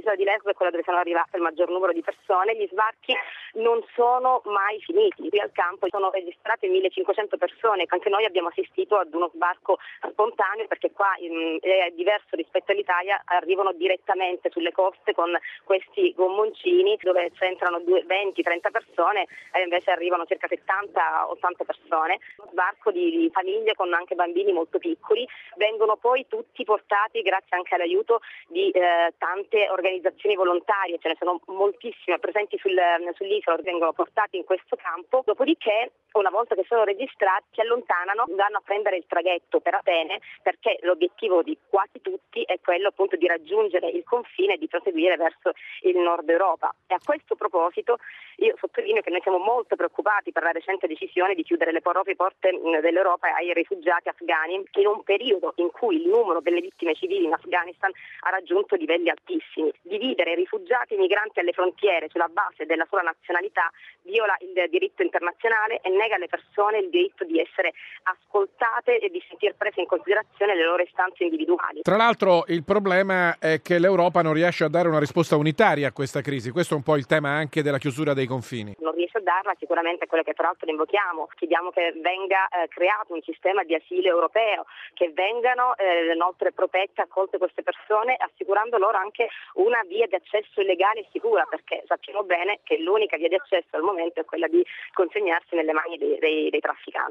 l'isola di Lesbo è quella dove sono arrivate il maggior numero di persone. Gli sbarchi non sono mai finiti. Qui al campo sono registrate 1500 persone. Anche noi abbiamo assistito ad uno sbarco spontaneo, perché qua è diverso rispetto all'Italia, arrivano direttamente sulle coste con questi gommoncini dove c'entrano 20-30 persone e invece arrivano circa 70-80 persone. Uno sbarco di famiglie con anche bambini molto piccoli. Vengono poi tutti portati grazie anche all'aiuto di tante organizzazioni volontarie, ce ne sono moltissime presenti sull'isola, vengono portati in questo campo, dopodiché una volta che sono registrati si allontanano, vanno a prendere il traghetto per Atene, perché l'obiettivo di quasi tutti è quello appunto di raggiungere il confine e di proseguire verso il nord Europa. E a questo proposito io sottolineo che noi siamo molto preoccupati per la recente decisione di chiudere le proprie porte dell'Europa ai rifugiati afghani in un periodo in cui il numero delle vittime civili in Afghanistan ha raggiunto livelli altissimi. Dividere rifugiati e migranti alle frontiere sulla base della sola nazionalità viola il diritto internazionale e nega alle persone il diritto di essere ascoltate e di sentir prese in considerazione le loro istanze individuali. Tra l'altro il problema è che l'Europa non riesce a dare una risposta unitaria a questa crisi. Questo è un po' il tema anche della chiusura dei confini. Non riesce a darla, sicuramente è quello che tra l'altro invochiamo. Chiediamo che venga creato un sistema di asilo europeo, che vengano inoltre protette, accolte queste persone, assicurando loro anche una via di accesso legale e sicura, perché sappiamo bene che l'unica via di accesso al momento è quella di consegnarsi nelle mani dei trafficanti.